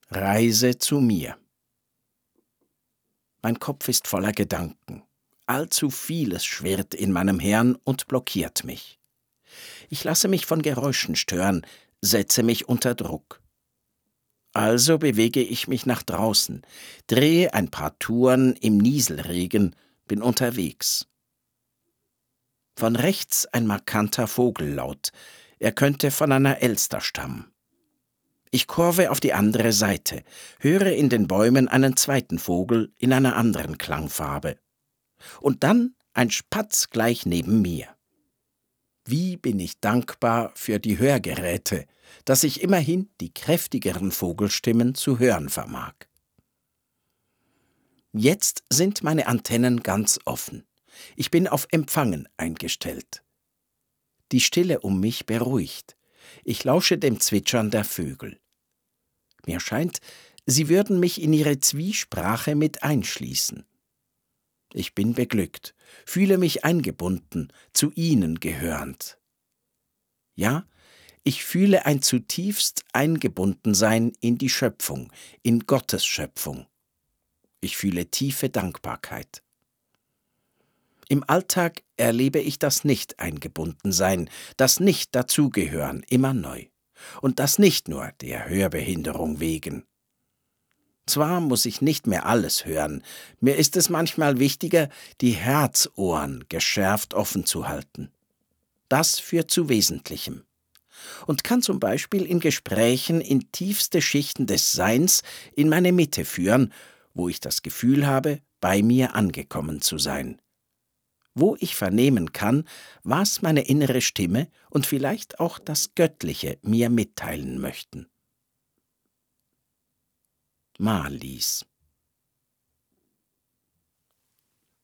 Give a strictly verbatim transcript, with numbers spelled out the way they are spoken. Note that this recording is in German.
Reise zu mir. Mein Kopf ist voller Gedanken. Allzu vieles schwirrt in meinem Hirn und blockiert mich. Ich lasse mich von Geräuschen stören, setze mich unter Druck. Also bewege ich mich nach draußen, drehe ein paar Touren im Nieselregen, bin unterwegs. Von rechts ein markanter Vogellaut. Er könnte von einer Elster stammen. Ich kurve auf die andere Seite, höre in den Bäumen einen zweiten Vogel in einer anderen Klangfarbe. Und dann ein Spatz gleich neben mir. Wie bin ich dankbar für die Hörgeräte, dass ich immerhin die kräftigeren Vogelstimmen zu hören vermag. Jetzt sind meine Antennen ganz offen. Ich bin auf Empfangen eingestellt. Die Stille um mich beruhigt. Ich lausche dem Zwitschern der Vögel. Mir scheint, sie würden mich in ihre Zwiesprache mit einschließen. Ich bin beglückt, fühle mich eingebunden, zu ihnen gehörend. Ja, ich fühle ein zutiefst Eingebundensein in die Schöpfung, in Gottes Schöpfung. Ich fühle tiefe Dankbarkeit. Im Alltag erlebe ich das Nicht-Eingebundensein, das Nicht-Dazugehören immer neu. Und das nicht nur der Hörbehinderung wegen. Zwar muss ich nicht mehr alles hören, mir ist es manchmal wichtiger, die Herzohren geschärft offen zu halten. Das führt zu Wesentlichem und kann zum Beispiel in Gesprächen in tiefste Schichten des Seins in meine Mitte führen, wo ich das Gefühl habe, bei mir angekommen zu sein. Wo ich vernehmen kann, was meine innere Stimme und vielleicht auch das Göttliche mir mitteilen möchten. Marlies.